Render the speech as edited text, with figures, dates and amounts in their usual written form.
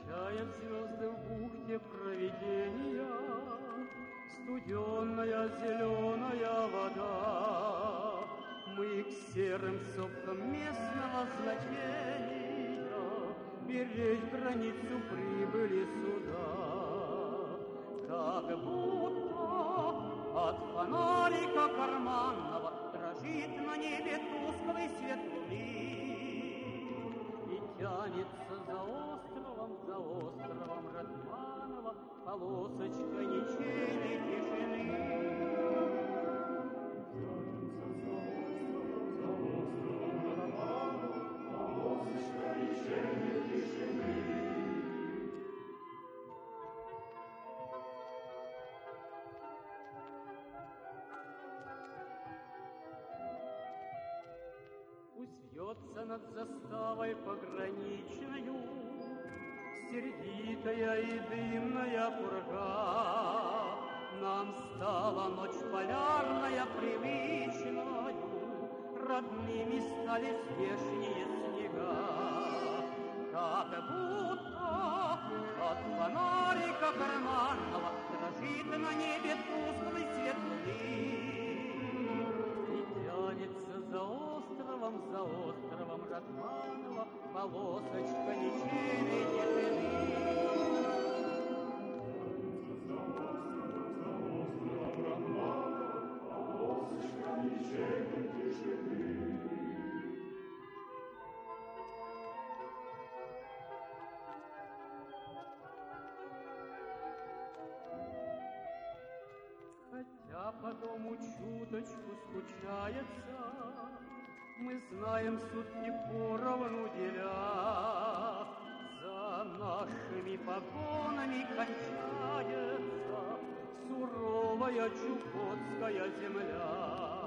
Встречаем звезды в бухте провидения, студеная зеленая вода. Мы к серым сопкам местного значения беречь границу прибыли сюда. Как будто от фонарика карманного дрожит на небе тусклый свет луны и тянется за островом Ратманова полосочка ничейной тишины. За островом Ратманова полосочка ничейной тишины. Пусть вьется над заставой пограничною сердитая и дымная пурга. Нам стала ночь полярная привычною, родными стали здешние снега. Как будто от фонарика карманного дрожит на небе тусклый свет луны и тянется за островом Ратманова полосочка ничейной тишины. За островом Ратманова полосочка ничейной тишины. Хотя по дому чуточку скучается, мы знаем сутки поровну деля. За нашими погонами кончается суровая чукотская земля.